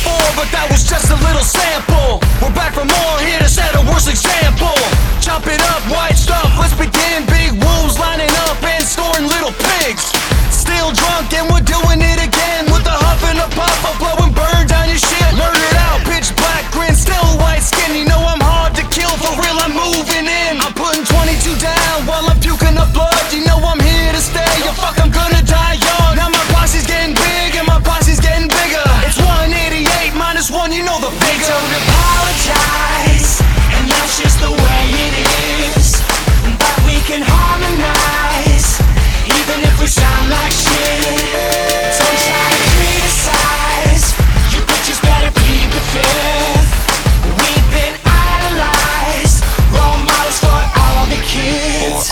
before, but that was just a little sample. We're back for more, here to set a worse example. Chop it up, white stuff, let's begin. Big wolves lining up and snoring little pigs. Still drunk and we're doing it again. With a huff and a puff, I'm blowing burn down your shit. Murdered out, pitch black grin, still white skin. You know I'm hard to kill, for real I'm moving in. I'm putting 22 down while I'm puking up blood. You know I'm here to stay, yo fuck I'm gonna die young. Now my posse's getting big and my posse's getting bigger. It's 188 minus 1, you know the figure. Don't apologize, and that's just the way it is. But we can harmonize, even if we sound like shit. Don't try to criticize, you bitches better plead the fifth. We've been idolized, role models for all the kids.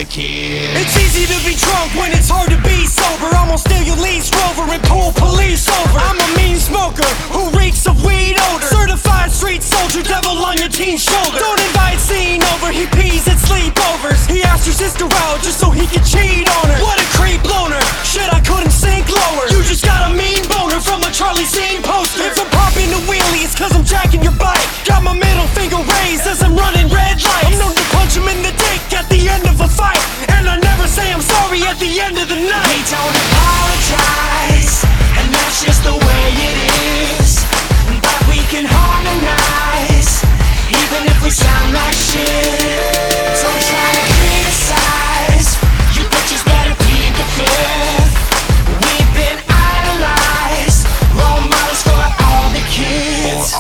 It's easy to be drunk when it's hard to be sober. I'm gonna steal your Leaf Rover and pull police over. I'm a mean smoker who reeks of weed odor. Certified street soldier, devil on your teen's shoulder. Don't invite scene over, he pees at sleepovers. He asked your sister out just so he could cheat on her. What a creep loner, shit I couldn't sink lower. You just got a mean boner from a Charlie Scene poster. If I'm popping the wheelie, it's cause I'm jacking your bike. Got my middle finger raised as I'm running red lights. I'm known to punch him in the dick at the end of a fight, and I never say I'm sorry at the end of the night. We don't apologize, and that's just the way it is. But we can harmonize, even if we sound like shit. Don't try to criticize, you bitches better plead the fifth. We've been idolized, role models for all the kids.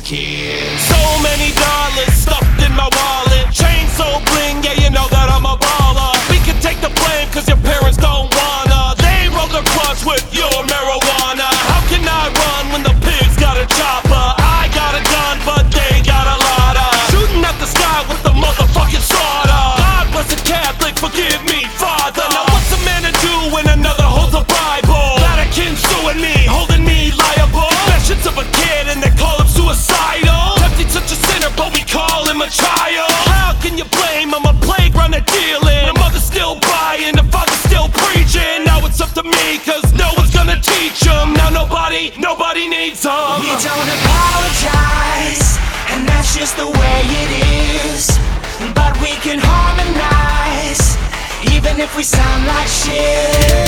So many dollars stuffed in my wallet, chain so bling, yeah you know that I'm a baller. We can take the blame cause your parents don't wanna. They roll their blunts with your marijuana. How can I run when the pigs got a chopper? I got a gun but they got a lotta. Shooting at the sky with the motherfucking slaughter. God bless the Catholic, forgive me, Father. Now what's a man to do when another holds a Bible? Vatican suing me, holding me liable. Confessions of a kid and they call him suicidal. Tempting such a sinner but we call him a child. How can you blame him? A playground of dealing. The mother's still buying, the father's still preaching. Now it's up to me cause no one's gonna teach him. Now nobody needs him. We don't apologize, and that's just the way it is. But we can harmonize, even if we sound like shit.